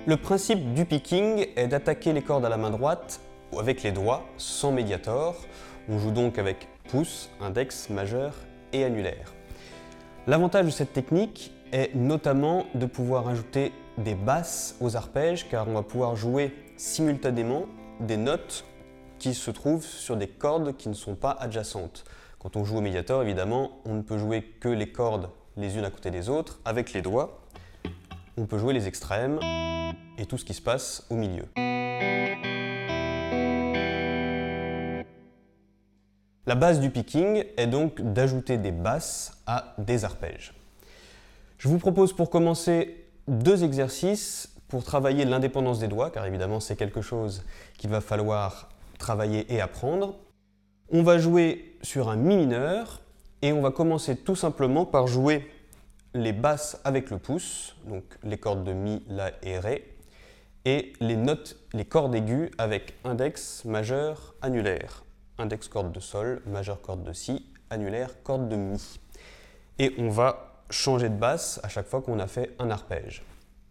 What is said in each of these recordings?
Le principe du picking est d'attaquer les cordes à la main droite avec les doigts, sans médiator. On joue donc avec pouce, index, majeur et annulaire. L'avantage de cette technique est notamment de pouvoir ajouter des basses aux arpèges, car on va pouvoir jouer simultanément des notes qui se trouvent sur des cordes qui ne sont pas adjacentes. Quand on joue au médiator, évidemment, on ne peut jouer que les cordes les unes à côté des autres avec les doigts. On peut jouer les extrêmes et tout ce qui se passe au milieu. La base du picking est donc d'ajouter des basses à des arpèges. Je vous propose pour commencer 2 exercices pour travailler l'indépendance des doigts, car évidemment c'est quelque chose qu'il va falloir travailler et apprendre. On va jouer sur un mi mineur et on va commencer tout simplement par jouer les basses avec le pouce, donc les cordes de mi, la et ré, et les cordes aiguës avec index, majeur, annulaire. Index corde de sol, majeur corde de si, annulaire corde de mi. Et on va changer de basse à chaque fois qu'on a fait un arpège.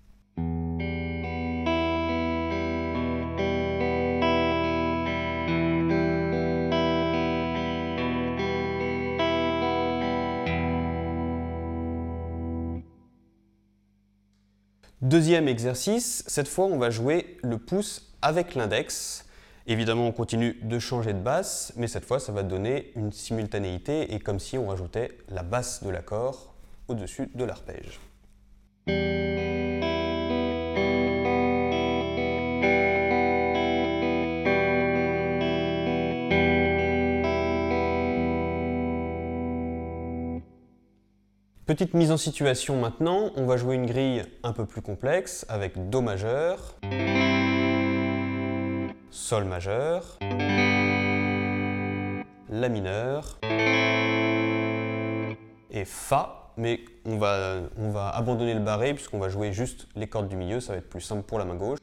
Deuxième exercice, cette fois on va jouer le pouce avec l'index. Évidemment on continue de changer de basse, mais cette fois ça va donner une simultanéité et comme si on rajoutait la basse de l'accord au-dessus de l'arpège. Petite mise en situation maintenant, on va jouer une grille un peu plus complexe avec Do majeur, Sol majeur, La mineur et Fa, mais on va abandonner le barré puisqu'on va jouer juste les cordes du milieu, ça va être plus simple pour la main gauche.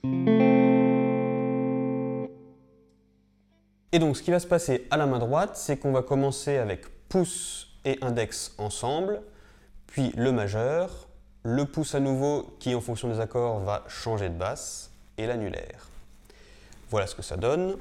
Et donc ce qui va se passer à la main droite, c'est qu'on va commencer avec pouce et index ensemble, puis le majeur, le pouce à nouveau qui en fonction des accords va changer de basse, et l'annulaire. Voilà ce que ça donne.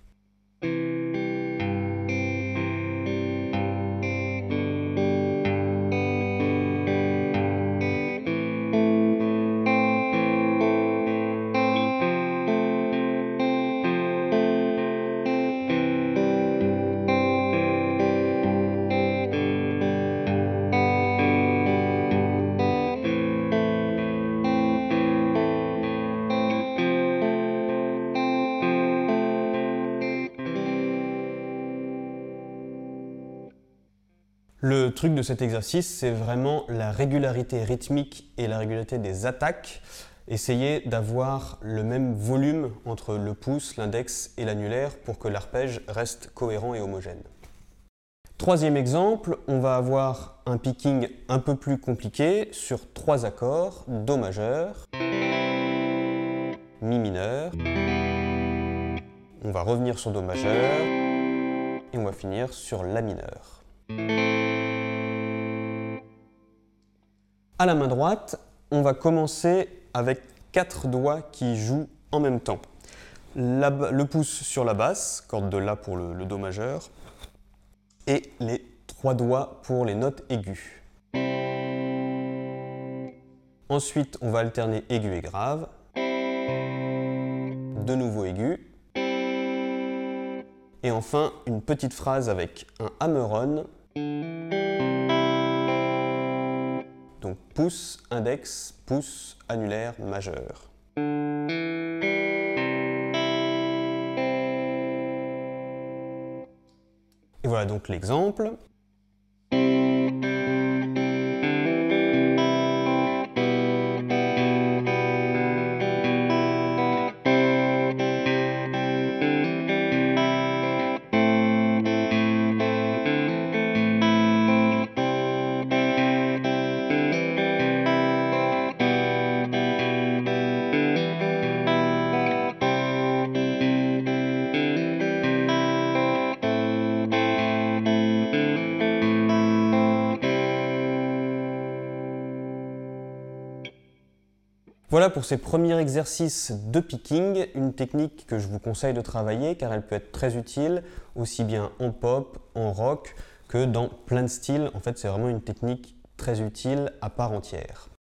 Le truc de cet exercice, c'est vraiment la régularité rythmique et la régularité des attaques. Essayez d'avoir le même volume entre le pouce, l'index et l'annulaire pour que l'arpège reste cohérent et homogène. Troisième exemple, on va avoir un picking un peu plus compliqué sur 3 accords, Do majeur, Mi mineur, on va revenir sur Do majeur et on va finir sur La mineur. À la main droite, on va commencer avec 4 doigts qui jouent en même temps. Le pouce sur la basse, corde de La pour le Do majeur, et les 3 doigts pour les notes aiguës. Ensuite, on va alterner aigu et grave, de nouveau aigu, et enfin une petite phrase avec un hammer-on. Donc pouce, index, pouce, annulaire, majeur. Et voilà donc l'exemple. Voilà pour ces premiers exercices de picking, une technique que je vous conseille de travailler car elle peut être très utile aussi bien en pop, en rock que dans plein de styles. En fait, c'est vraiment une technique très utile à part entière.